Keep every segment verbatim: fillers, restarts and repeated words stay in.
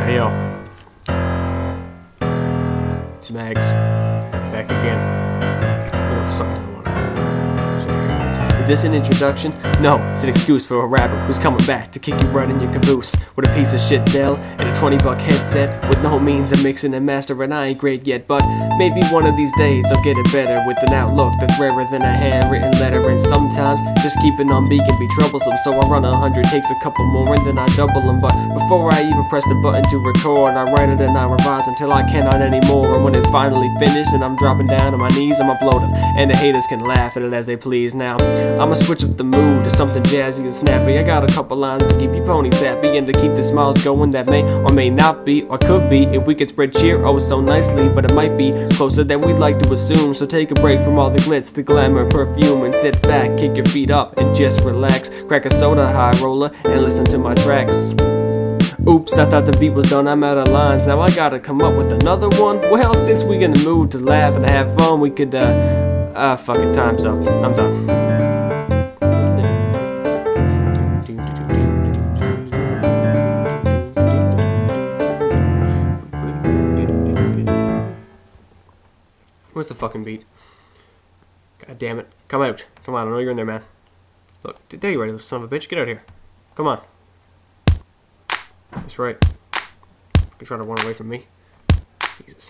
Hey yo, it's Mags, back again. Or something I want to. Is this an introduction? No, it's an excuse for a rapper who's coming back to kick you right in your caboose with a piece of shit Dell and a twenty buck headset with no means of mixing and mastering. I ain't great yet, but maybe one of these days I'll get it better with an outlook that's rarer than a handwritten letter. And sometimes just keeping on beat can be troublesome, so I run a hundred takes, a couple more, and then I double them. But before I even press the button to record, I write it and I revise until I cannot anymore. And when it's finally finished and I'm dropping down on my knees, I'm uploading, and the haters can laugh at it as they please. Now I'ma switch up the mood to something jazzy and snappy. I got a couple lines to keep you ponies happy and to keep the smiles going that may or may not be or could be if we could spread cheer oh so nicely. But it might be closer than we'd like to assume, so take a break from all the glitz, the glamour, perfume, and sit back, kick your feet up and just relax. Crack a soda, high roller, and listen to my tracks. Oops, I thought the beat was done, I'm out of lines. Now I gotta come up with another one. Well, since we in the mood to laugh and have fun, we could, uh, ah, fucking time's up. I'm done. Where's the fucking beat? God damn it. Come out. Come on, I know you're in there, man. Look, there you are, son of a bitch. Get out here. Come on. That's right. You're trying to run away from me. Jesus.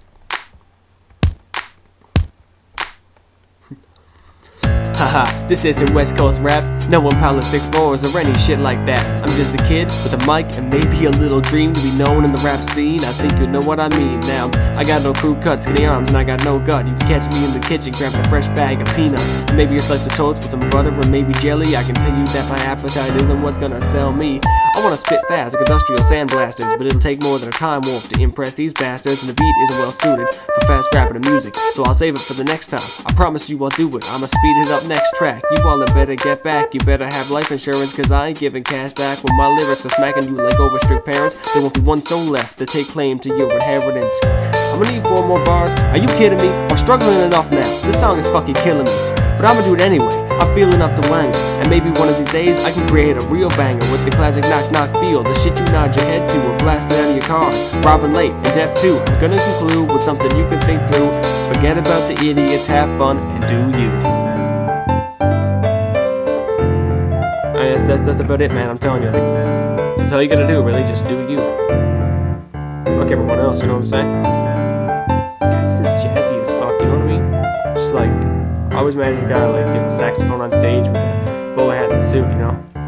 Haha, this isn't West Coast rap, no Impala six fours or any shit like that. I'm just a kid with a mic and maybe a little dream to be known in the rap scene. I think you know what I mean. Now, I got no crew cut, skinny arms, and I got no gut. You can catch me in the kitchen, grab a fresh bag of peanuts, and maybe a slice of toast with some butter or maybe jelly. I can tell you that my appetite isn't what's gonna sell me. I wanna spit fast like industrial sandblasters, but it'll take more than a time warp to impress these bastards, and the beat isn't well suited for fast rapping and music, so I'll save it for the next time. I promise you I'll do it. I'ma speed it up next track. You all had better get back. You better have life insurance, cause I ain't giving cash back. When my lyrics are smacking you like over strict parents, there won't be one soul left to take claim to your inheritance. I'm gonna need four more bars. Are you kidding me? I'm struggling enough now. This song is fucking killing me, but I'ma do it anyway. I'm feeling up the wang, and maybe one of these days I can create a real banger with the classic knock knock feel, the shit you nod your head to or blast it out of your cars. Robbing late and deaf too. I'm gonna conclude with something you can think through. Forget about the idiots, have fun, and do you. That's, that's, that's about it, man. I'm telling you, like, that's all you gotta do, really. Just do you. Fuck everyone else, you know what I'm saying? God, this is jazzy as fuck, you know what I mean? Just like, I always imagine a guy like, you know, saxophone on stage with a bowler hat and suit, you know?